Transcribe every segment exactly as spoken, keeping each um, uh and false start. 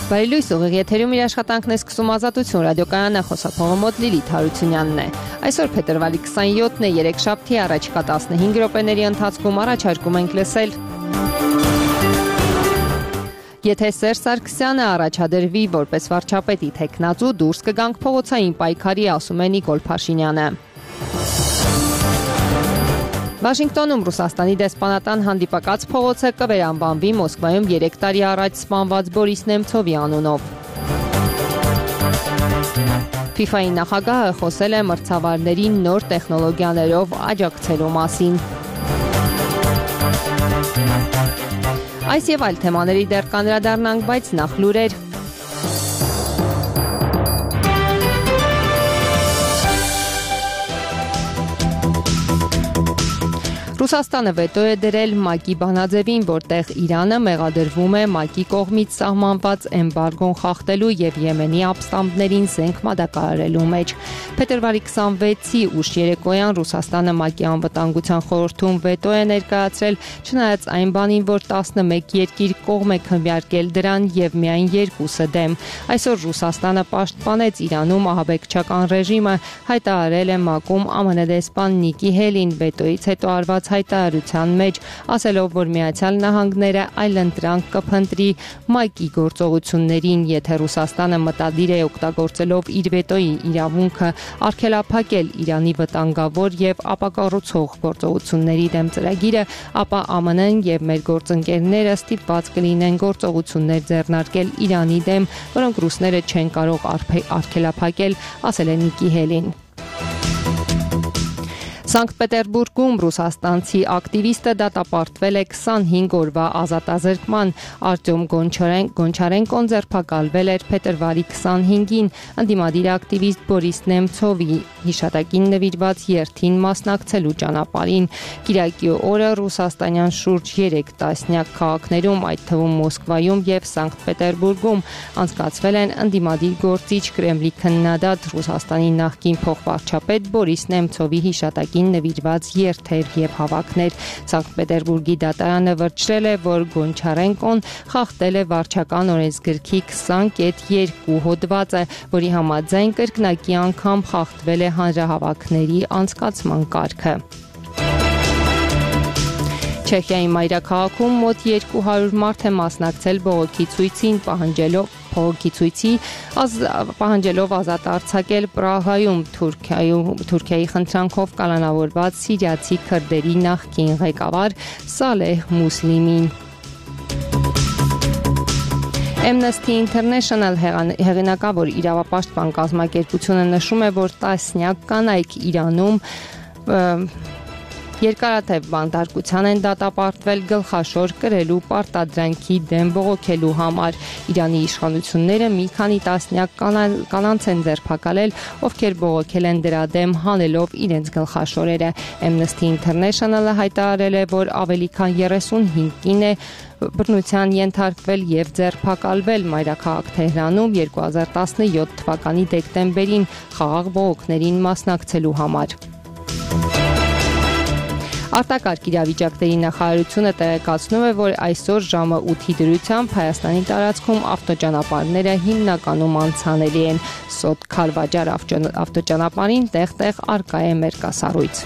Բարելույս ուղիղ եթերում իր աշխատանքն է սկսում Ազատություն ռադիոկայանը, խոսափողը մոտ Լիլիթ Հարությունյանն է։ Այսօր փետրվարի քսաներկուսն է, երեքշաբթի, առաջիկա տասնհինգ րոպեների ընթացքում առաջարկում ենք լսել. Եթե Սերժ Սարգսյանը առաջադրվի որպես վարչապետի թեկնածու, դուրս կգանք փողոցային պայքարի, ասում է Նիկոլ Փաշինյանը։ Վաշինգտոնում Ռուսաստանի դեսպանատան հանդիպակաց փողոցը կվերանվանվի Մոսկվայում երեք տարի առաջ սպանված Բորիս Նեմցովի անունով։ ֆիֆայի նախագահը խոսել է մրցավարներին նոր տեխնոլոգիաներով աջակցելու մասին։ Այս եւ այլ թեմաների դեռ կանդրադառնանք, բայց նախ լուրեր։ Ռուսաստանը վետո է դրել ՄԱԿ-ի բանաձևին, որտեղ Իրանը մեղադրվում է ՄԱԿ-ի կողմից սահմանված էմբարգոն խախտելու եւ Եմենի ապստամբներին զենք մատակարարելու մեջ։ Փետրվարի քսանվեցի ուշ երեկոյան Ռուսաստանը ՄԱԿ-ի անվտանգության խորհրդում վետո է ներկայացրել, չնայած այն բանին, որ տասնմեկ երկիր կողմ է քննարկել դրան եւ միայն երկուսը դեմ։ Այսօր Ռուսաստանը պաշտպանեց Իրանում ահաբեկչական ռեժիմը, հայտարարել է ՄԱԿ-ում ԱՄՆ դեսպան Նիկի Հելին վետոից հետո արված հայտարարության մեջ, ասելով, որ Միացյալ Նահանգները այլընտրանք կփնտրի ՄԱԿ-ի գործողություններին, եթե Ռուսաստանը մտադիր է օգտագործելով իր վետոյի իրավունքը արգելափակել Իրանի վտանգավոր եւ ապակառուցող գործողությունների դեմ ծրագիրը, ապա ԱՄՆ-ն եւ մեր գործընկերները ստիպված կլինեն գործողություններ ձեռնարկել Իրանի դեմ, որոնք ռուսները չեն կարող արգելափակել, ասել է Նիկի Հելին։ Սանկտ Պետերբուրգում ռուսաստանցի ակտիվիստը դատապարտվել է քսանհինգ օրվա ազատազրկման։ Արտյոմ Գոնչարենկոն ձերբակալվել էր փետրվարի քսանհինգին ընդդիմադիր ակտիվիստ Բորիս Նեմցովի հիշատակին նվիրված երթին մասնակցելու ճանապարհին։ Կիրակի օրը ռուսաստանյան շուրջ երեք տասնյակ քաղաքներում, այդ թվում Մոսկվայում եւ Սանկտ Պետերբուրգում անցկացվել են ընդդիմադիր գործիչ Կրեմլի քննադատ Ռուսաստանի նախկին փոխվարչապետ Բորիս Նեմցովի հիշատակին նվիրված երթեր եւ հավաքներ։ Սանկտ Պետերբուրգի դատարանը վճռել է, որ Գոնչարենկոն խախտել է վարչական օրենսգրքի քսան կետ երկու հոդվածը, որի համաձայն կրկնակի անգամ խախտվել է հանրահավաքների անցկացման կարգը։ Չեխիայի մայրաքաղաքում մոտ երկու հարյուր մարդ է մասնակցել բողոքի ցույցին, պահանջելով բողոքի ցույցի պահանջելով ազատ արձակել Պրահայում Թուրքիայի խնդրանքով կալանավորված սիրիացի քրդերի նախկին ղեկավար Սալեհ Մուսլիմին։ Amnesty International հեղինակավոր իրավապաշտպան կազմակերպությունը նշում է, որ տասնյակ կանայք Իրանում երկարատև բանտարկության են դատապարտվել գլխաշոր կրելու պարտադրանքի դեմ բողոքելու համար։ Իրանի իշխանությունները մի քանի տասնյակ կանանց են ձերբակալել, ովքեր բողոքել են դրա դեմ հանելով իրենց գլխաշորերը։ Amnesty International-ը հայտարարել է, որ ավելի քան երեսունհինգ կին է բռնության ենթարկվել եւ ձերբակալվել մայրաքաղաք Թեհրանում երկու հազար տասնյոթ թվականի դեկտեմբերին խաղաղ բողոքներին մասնակցելու համար։ Արտակարգ իրավիճակների նախարարությունը տեղեկացնում է, որ այսօր ժամը ութի դրությամբ Հայաստանի տարածքում ավտոճանապարհները հիմնականում անցանելի են։ Սոտ Քարվաճար ավտոճանապարհին տեղ-տեղ առկա է մերկասառույց։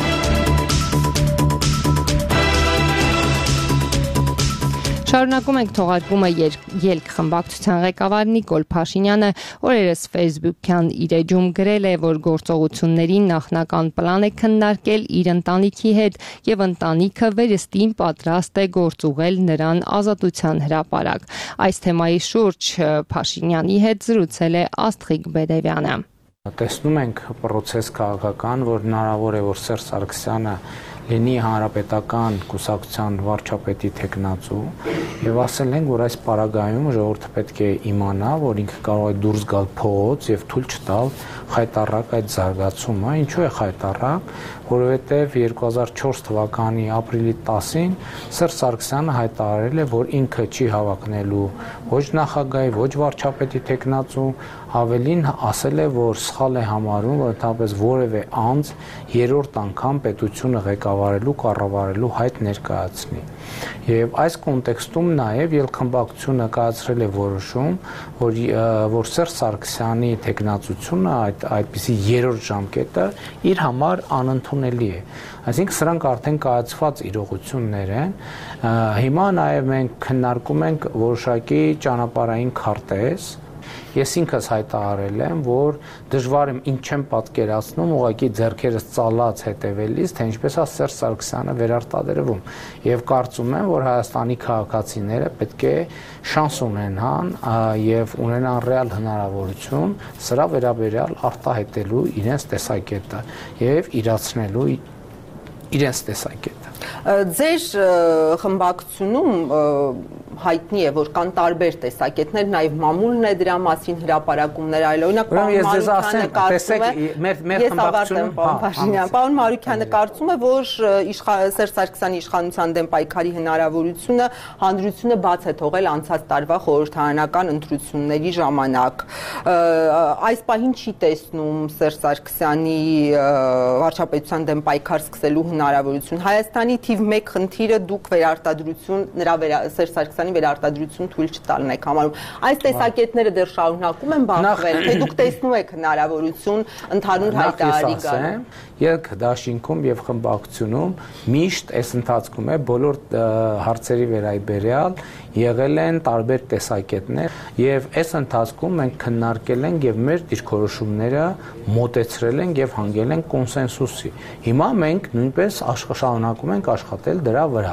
Շարունակում ենք թողարկումը ելք խմբակցության ղեկավար Նիկոլ Փաշինյանը օրերս Facebook-յան իր էջում գրել է, որ գործողությունների նախնական պլան է քննարկել իր ընտանիքի հետ եւ ընտանիքը վերստին պատրաստ է գործուղել նրան ազատության հրապարակ։ Այս թեմայի շուրջ Փաշինյանի հետ զրուցել է Աստղիկ Բեդևյանը։ Տեսնում ենք պրոցես քաղաքական, որ հնարավոր է, որ Սերժ Սարգսյանը լինի հանրապետական կուսակցության վարչապետի թեկնածու եւ ասել են, որ այս պարագայում ժողովուրդը պետք է իմանա, որ ինքը կարող է դուրս գալ փողոց եւ թույլ չտալ խայտառակ այդ զարգացումը։ Ինչու է խայտառակ, որովհետեւ երկու հազար չորս թվականի ապրիլի տասին Սերժ Սարգսյանը հայտարարել է, որ ինքը չի հավակնելու ոչ նախագահի, ոչ վարչապետի թեկնածու, ավելին ասել է, որ սխալ է համարում, որ ընդհանրապես որևէ անձ երրորդ անգամ պետությունը ղեկավարելու, կառավարելու հայտ ներկայացնի։ Եվ այս կոնտեքստում նաև ելքխմբակցությունը կայացրել է որոշում, որ որ Սերժ Սարգսյանի թեկնածությունը այդ այդպիսի երրորդ ժամկետը իր համար անընդունելի է։ Այսինքն սրանք արդեն կայացված իրողություններ են։ Հիմա նաև մենք քննարկում ենք որոշակի ճանապարհային քարտեզ։ Ես ինքս հայտարարել եմ, որ դժվար եմ ինչ չեմ պատկերացնում ուղղակի ձեռքերս ծալած հետևելիս, թե ինչպես է Սերժ Սարգսյանը վերարտադրվում։ Եվ կարծում եմ, որ Հայաստանի քաղաքացիները պետք է շանս ունենան եւ ունենան ռեալ հնարավորություն սրա վերաբերյալ արտահայտելու իրենց տեսակետը եւ իրացնելու իրենց տեսակետը։ Ձեր խմբակցությունում հայտնի է, որ կան տարբեր տեսակետներ, նաև մամուլն է դրա մասին հրապարակումներ այլ, օրինակ պարոն Մարուքյանը կարծում է, որ Սերժ Սարգսյանի իշխանության դեմ պայքարի հնարավորությունը հանրությունը բաց է թողել անցած տարվա խորհրդարանական ընտրությունների ժամանակ։ Այս պահին չի տեսնում Սերժ Սարգսյանի վարչապետության դեմ պայքար սկսելու հնարավորություն։ Հայաստանի թիվ մեկ խնդիրը դուք վերարտադրություն նրա Սերժ Սարգսյանի վերարտադրություն թույլ չտալն եք համարում։ Այս տեսակետները դեռ շարունակում են բախվել, թե դուք տեսնում եք հնարավորություն ընդհանուր հայտարարի գալու։ Ելք դաշինքում եւ խմբակցությունում միշտ այս ընթացքում է բոլոր հարցերի վերաբերյալ եղել են տարբեր տեսակետներ եւ այս ընթացքում մենք քննարկել ենք եւ մեր դիրքորոշումները մոտեցրել ենք եւ հանգել ենք կոնսենսուսի։ Հիմա մենք նույնպես շարունակում ենք աշխատել դրա վրա։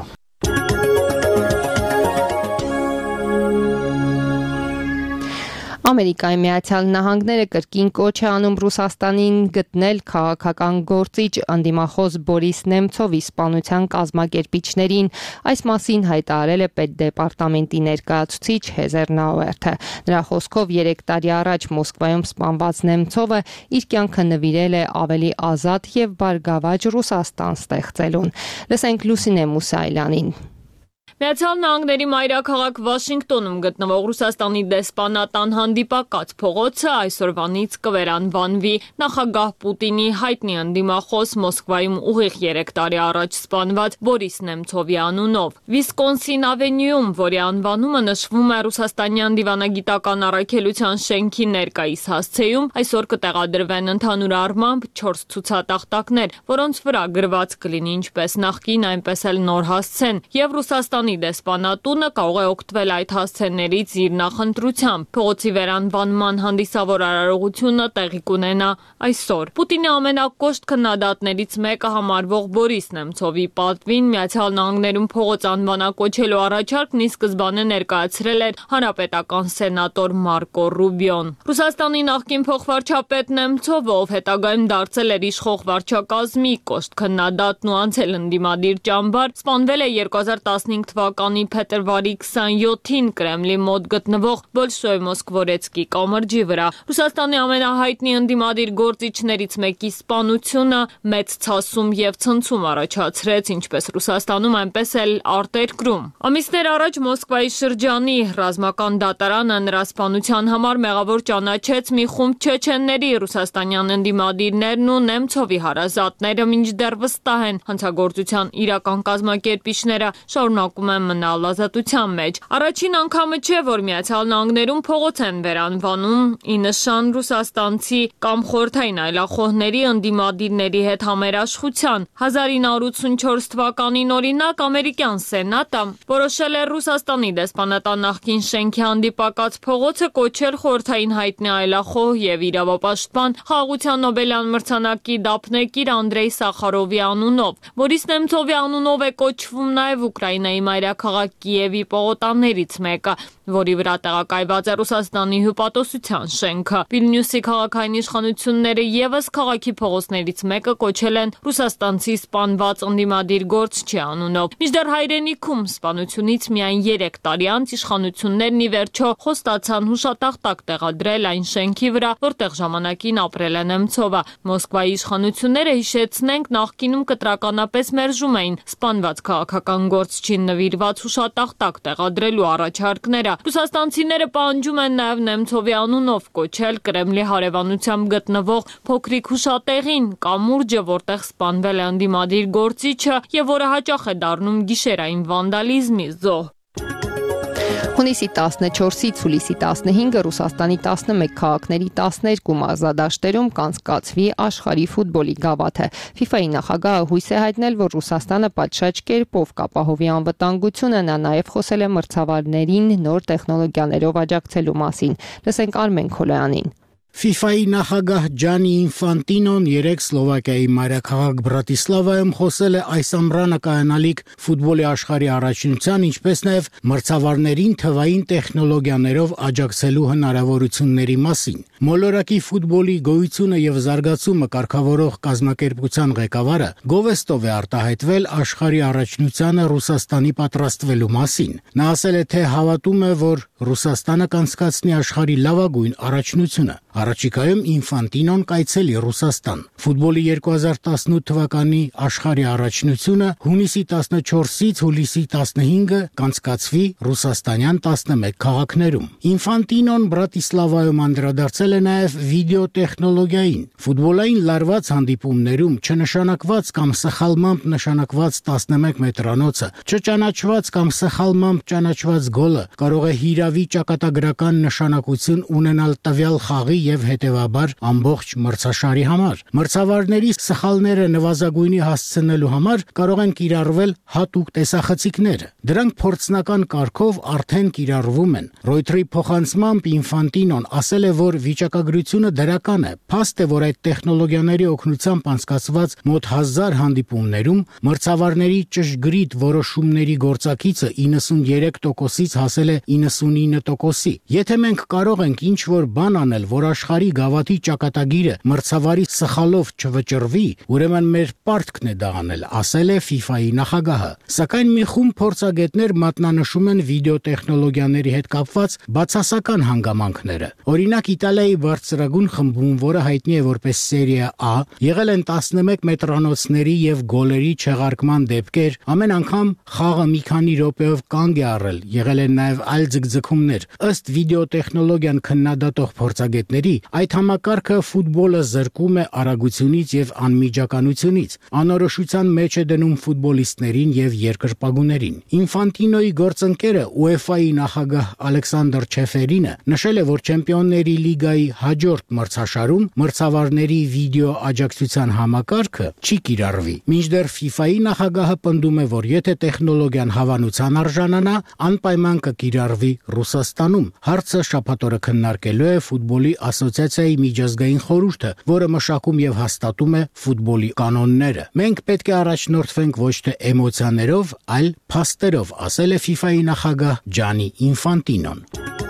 Ամերիկայի Միացյալ Նահանգները կրկին կոչ է անում Ռուսաստանին գտնել քաղաքական գործիչ ընդդիմախոս Բորիս Նեմցովի սպանության կազմակերպիչներին։ Այս մասին հայտարարել է Պետդեպարտամենտի ներկայացուցիչ Հեզեր Նաուերթը։ Նրա խոսքով երեք տարի առաջ Մոսկվայում սպանված Նեմցովը իր կյանքը նվիրել է ավելի ազատ եւ բարգավաճ Ռուսաստան ստեղծելուն։ Լսենք Լուսինե Մուսայելյանին։ Միացյալ Նահանգների մայրաքաղաք Վաշինգտոնում գտնվող Ռուսաստանի դեսպանատան հանդիպակաց փողոցը այսօրվանից կվերանվանվի նախագահ Պուտինի հայտնի ընդդիմախոս Մոսկվայում ուղիղ երեք տարի առաջ սպանված Բորիս Նեմցովի անունով։ Վիսկոնսին ավենյուում, որի անվանումը նշվում է ռուսաստանյան դիվանագիտական առաքելության շենքի ներկայիս հասցեում, այսօր կտեղադրվեն ընդհանուր առմամբ չորս ցուցատախտակներ, որոնց վրա գրված կլինի ինչպես նախկին, այնպես էլ նոր հասցեն, եւ Ռուսաստանի դեսպանատունը կարող է օգտվել այդ հասցեներից իր նախընտրությամբ։ Փողոցի վերանվանման հանդիսավոր արարողությունը տեղի կունենա այսօր։ Պուտինի ամենակոշտ քննադատներից մեկը համարվող Բորիս Նեմցովի պատվին Միացյալ Նահանգներում փողոց անվանակոչելու առաջարկն ի սկզբանե ներկայացրել էր հանրապետական սենատոր Մարկո Ռուբիոն։ Ռուսաստանի նախկին փոխվարչապետ Նեմցովը, ով հետագայում դարձել էր իշխող վարչակազմի կոշտ քննադատն ու անցել ընդդիմադիր ճամբար, սպանվել է երկու հազար տասնհինգ թվականի փետրվարի քսանյոթին Կրեմլի մոտ գտնվող Բոլշոյ Մոսկվորեցկի կամրջի վրա։ Ռուսաստանի ամենահայտնի ընդդիմադիր գործիչներից մեկի սպանությունը մեծ ցասում եւ ցնցում առաջացրեց ինչպես Ռուսաստանում, այնպես էլ արտերկրում։ Ամիսներ առաջ Մոսկվայի շրջանի ռազմական դատարանը նրա սպանության համար մեղավոր ճանաչեց մի խումբ չեչենների, ռուսաստանյան ընդդիմադիրներն ու Նեմցովի հարազատները մինչդեռ վստահ են հանցագործության իրական կազմակերպիչները շարունակում են մնալ ազատության մեջ։ Առաջին անգամը չէ, որ Միացյալ Նահանգներում փողոց են վերանվանում ի նշան ռուսաստանցի կամ խորհրդային այլախոհների ընդդիմադիրների հետ համերաշխության։ հազար ինը հարյուր ութսունչորս թվականին օրինակ ամերիկյան սենատը որոշել է Ռուսաստանի դեսպանատան նախկին շենքի հանդիպակաց փողոցը կոչել խորհրդային հայտնի այլախոհ եւ իրավապաշտպան Խաղաղության Նոբելյան մրցանակի դափնեկիր Անդրեյ Սախարովի անունով։ Բորիս Նեմցովի անունով է կոչվում նաեւ Ուկրաինայի մայրաքաղաք Կիևի պողոտաներից մեկը, որի վրա տեղակայված է Ռուսաստանի հյուպատոսության շենքը։ Վիլնյուսի քաղաքային իշխանությունները եւս քաղաքի փողոցներից մեկը կոչել են ռուսաստանցի սպանված ընդդիմադիր գործչի անունով։ Մինչդեռ հայրենիքում սպանությունից միայն երեք տարի անց իշխանություններն ի վերջո խոստացան հուշատախտակ տեղադրել այն շենքի վրա, որտեղ ժամանակին ապրել է Նեմցովը։ Մոսկվայի իշխանությունները, հիշեցնենք, նախկինում կտրականապես մերժում էին սպանված քաղաքական գործչին նվիրել նվիրված հուշատախտակ տեղադրելու առաջարկները։ Ռուսաստանցիները պահանջում են նաև Նեմցովի անունով կոչել Կրեմլի հարևանությամբ գտնվող փոքրիկ հուշատեղին, կամուրջը, որտեղ սպանվել է ընդդիմադիր գործիչը եւ որը հաճախ է դառնում գիշերային վանդալիզմի զոհ։ Հունիսի տասնչորսից հուլիսի տասնհինգը Ռուսաստանի տասնմեկ քաղաքների տասներկու մարզադաշտերում կանցկացվի աշխարհի ֆուտբոլի գավաթը։ ֆիֆայի նախագահը հույս է հայտնել, որ Ռուսաստանը պատշաճ կերպով կապահովի անվտանգությունը, նա նաև խոսել է մրցավարներին նոր տեխնոլոգիաներով աջակցելու մասին։ Լսենք Արմեն Քոլոյանին։ ֆիֆայի նախագահ Ջանի Ինֆանտինոն երեկ Սլովակիայի մայրաքաղաք Բրատիսլավայում խոսել է այս ամռանը կայանալիք ֆուտբոլի աշխարհի առաջնության, ինչպես նաև մրցավարներին թվային տեխնոլոգիաներով աջակցելու հնարավորությունների մասին։ Մոլորակի ֆուտբոլի գոյությունը եւ զարգացումը կարգավորող կազմակերպության ղեկավարը գովեստով է արտահայտվել աշխարհի առաջնությանը Ռուսաստանի պատրաստվելու մասին։ Նա ասել է, թե հավատում է, որ Ռուսաստանը կանցկացնի աշխարհի լավագույն առաջնությունը։ Առաջիկայում Ինֆանտինոն կայցելի Ռուսաստան։ Ֆուտբոլի երկու հազար տասնութ թվականի աշխարհի առաջնությունը հունիսի տասնչորսից հուլիսի տասնհինգը կանցկացվի ռուսաստանյան տասնմեկ քաղաքներում։ Ինֆանտինոն Բրատիսլավայում անդրադարձել է նաև վիդեոտեխնոլոգիային։ Ֆուտբոլային լարված հանդիպումներում չնշանակված կամ սխալմամբ նշանակված տասնմեկ մետրանոցը, չճանաչված կամ սխալմամբ ճանաչված գոլը կարող է հիրավի ճակատագրական նշանակություն ունենալ տվյալ խաղի եւ հետեւաբար ամբողջ մրցաշարի համար։ Մրցավարների սխալները նվազագույնի հասցնելու համար կարող են կիրառվել հատուկ տեսախցիկներ։ Դրանք փորձնական կարգով արդեն կիրառվում են։ Ռոյթերի փոխանցմամբ Ինֆանտինոն ասել է, որ վիճակագրությունը դրական է։ Փաստ է, որ այդ տեխնոլոգիաների օգնությամբ անցկացված մոտ հազար հանդիպումներում մրցավարների ճշգրիտ որոշումների գործակիցը իննսուններեք տոկոսից հասել է իննսունինը տոկոսի։ Եթե մենք կարող ենք ինչ-որ բան անել, որ աշխարհի գավաթի ճակատագիրը մրցավարի սխալով չվճռվի, ուրեմն մեր պարտքն է դա անել, ասել է ֆիֆայի նախագահը։ Սակայն մի խումբ փորձագետներ մատնանշում են վիդեոտեխնոլոգիաների հետ կապված բացասական հանգամանքները։ Օրինակ Իտալիայի բարձրագույն խմբում, որը հայտնի է որպես Սերիա A, եղել են տասնմեկ մետրանոցների եւ գոլերի չեղարկման դեպքեր, ամեն անգամ խաղը մի քանի րոպեով կանգ է առել, եղել են նաեւ այլ ձգձգումներ։ Ըստ վիդեոտեխնոլոգիան քննադատող փորձագետների, այդ համակարգը ֆուտբոլը զրկում է արագությունից եւ անմիջականությունից, անորոշության մեջ է դնում ֆուտբոլիստներին եւ երկրպագուներին։ Ինֆանտինոյի գործընկերը ՈՒԵՖԱ-ի նախագահ Ալեքսանդր Չեֆերինը նշել է, որ Չեմպիոնների լիգայի հաջորդ մրցաշարում մրցավարների վիդեո աջակցության համակարգը չի կիրառվի։ Մինչդեռ ֆիֆայի նախագահը պնդում է, որ եթե տեխնոլոգիան հավանության արժանանա, անպայման կկիրառվի Ռուսաստանում։ Հարցը շաբաթ օրը քննարկելու է ֆուտբոլի ասոցիացիայի միջազգային խորհուրդը, որը մշակում եւ հաստատում է ֆուտբոլի կանոնները։ Մենք պետք է առաջնորդվենք ոչ թե էմոցիաներով, այլ փաստերով, ասել է ֆիֆայի նախագահ Ջանի Ինֆանտինոն։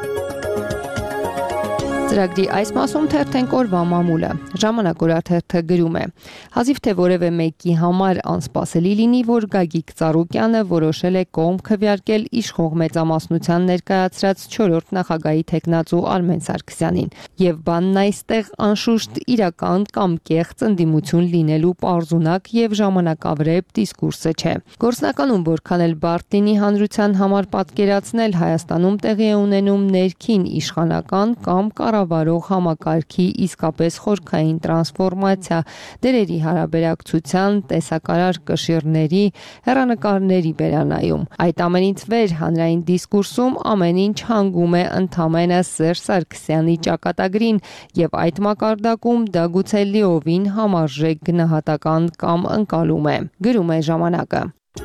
Ծրագրի այս մասում թերթենք օրվա մամուլը։ Ժամանակ օրաթերթը գրում է. հազիվ թե որևէ մեկի համար անսպասելի լինի, որ Գագիկ Ծառուկյանը որոշել է կողմ քվեարկել իշխող մեծամասնության ներկայացրած չորրորդ նախագահի թեկնածու Արմեն Սարգսյանին։ Եվ բանն այստեղ անշուշտ իրական կամ կեղծ ընդդիմություն լինելու պարզունակ եւ ժամանակավրեպ դիսկուրսը չէ։ Գործնականում որքան էլ բարդ լինի հանրության համար պատկերացնել, Հայաստանում տեղի է ունենում ներքին իշխանական կամ կառավարող համակարգի իսկապես խորքային տրանսֆորմացիա, դերերի հարաբերակցության, տեսակարար կշիռների, հեռանկարների բերանայում։ Այդ ամենից վեր հանրային դիսկուրսում ամեն ինչ հանգում է ընդամենը Սերժ Սարգսյանի ճակատագրին եւ այդ մակարդակում դա գուցե լիովին համարժեք գնահատական կամ ընկալում է, գրում է ժամանակը։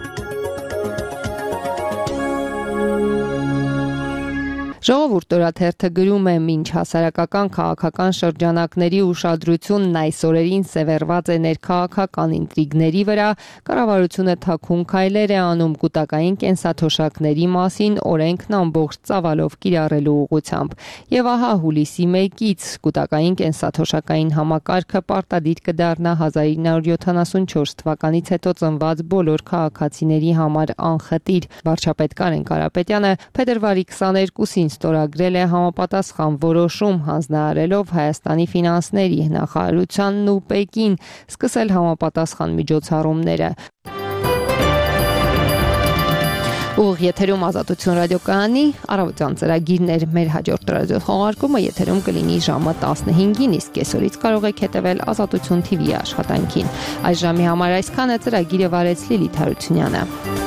Ժողովուրդ օրաթերթը գրում է. մինչ հասարակական քաղաքական շրջանակների ուշադրությունն այս օրերին սևեռված է ներքաղաքական ինտրիգների վրա, կառավարությունը թաքուն քայլեր է անում կուտակային կենսաթոշակների մասին օրենքն ամբողջ ծավալով կիրառելու ուղղությամբ։ Եվ ահա հուլիսի մեկից կուտակային կենսաթոշակային համակարգը պարտադիր կդառնա հազար ինը հարյուր յոթանասունչորս թվականից հետո ծնված բոլոր քաղաքացիների համար անխտիր։ Վարչապետ Կարեն Կարապետյանը փետրվարի քսաներկուսին ստորագրել է համապատասխան որոշում, հանձնարարելով Հայաստանի ֆինանսների նախարարությանն ու Պեկին սկսել համապատասխան միջոցառումները։ Ուղիղ եթերում Ազատություն ռադիոկայանի առավոտյան ծրագիրներ մեր հաջորդ ռադիո թողարկումը եթերում կլինի ժամը տասնհինգին, իսկ կեսօրից կարող եք հետևել Ազատություն թիվի աշխատանքին։ Այս ժամի համար այսքանը, ծրագիրը վարեց Լիլիթ Հարությունյանը։